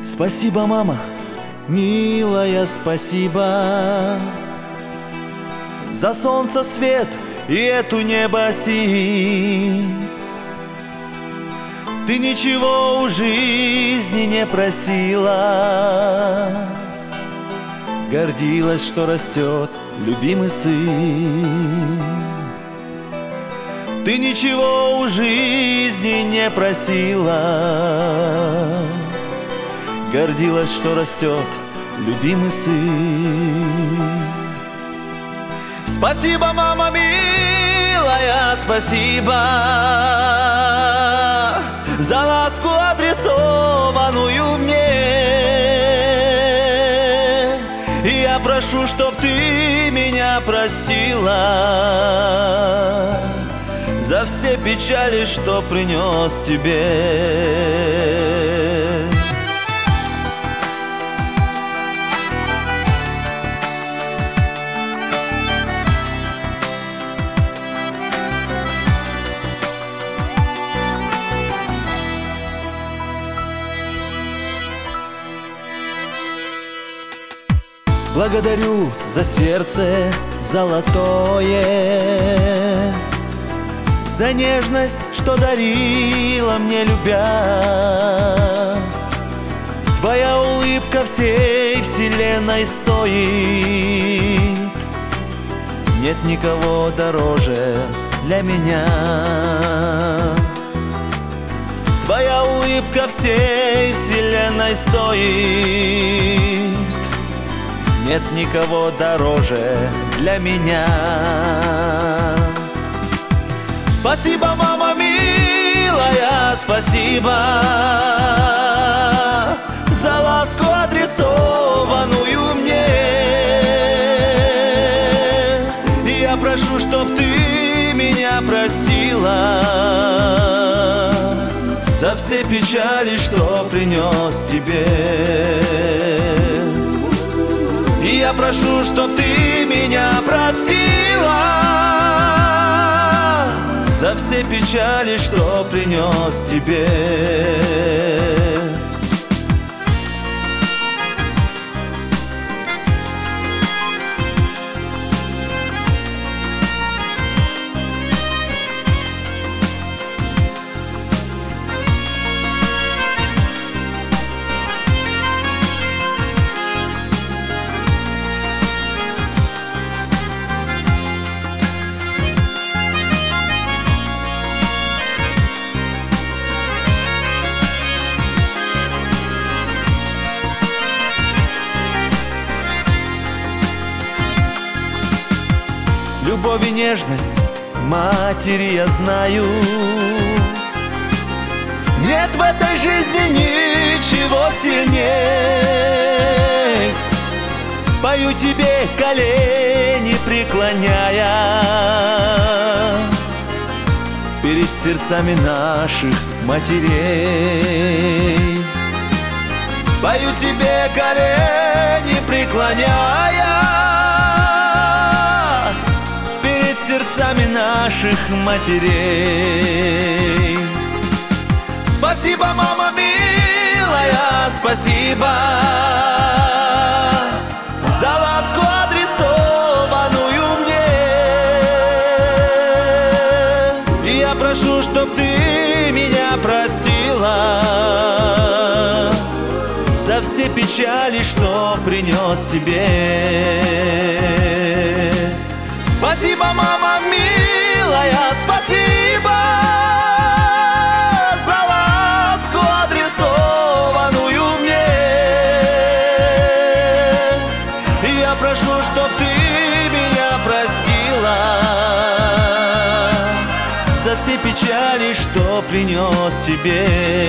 Спасибо, мама, милая, спасибо за солнце, свет и эту небосинь. Ты ничего у жизни не просила, гордилась, что растет любимый сын. Ты ничего у жизни не просила, гордилась, что растет любимый сын. Спасибо, мама милая, спасибо за ласку, адресованную мне. И я прошу, чтоб ты меня простила за все печали, что принес тебе. Благодарю за сердце золотое, за нежность, что дарила мне, любя. Твоя улыбка всей вселенной стоит, нет никого дороже для меня. Твоя улыбка всей вселенной стоит, нет никого дороже для меня. Спасибо, мама милая, спасибо за ласку, адресованную мне. И я прошу, чтоб ты меня простила за все печали, что принес тебе. И я прошу, чтоб ты меня простила за все печали, что принес тебе. Любовь и нежность матери я знаю, нет в этой жизни ничего сильней. Пою тебе, колени преклоняя перед сердцами наших матерей. Пою тебе, колени преклоняя сердцами наших матерей. Спасибо, мама милая, спасибо за ласку, адресованную мне. И я прошу, чтоб ты меня простила за все печали, что принес тебе. Спасибо, мама милая, спасибо за ласку, адресованную мне. И я прошу, чтоб ты меня простила за все печали, что принес тебе.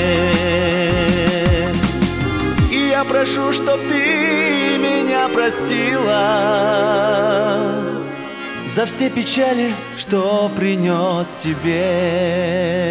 И я прошу, чтоб ты меня простила за все печали, что принес тебе.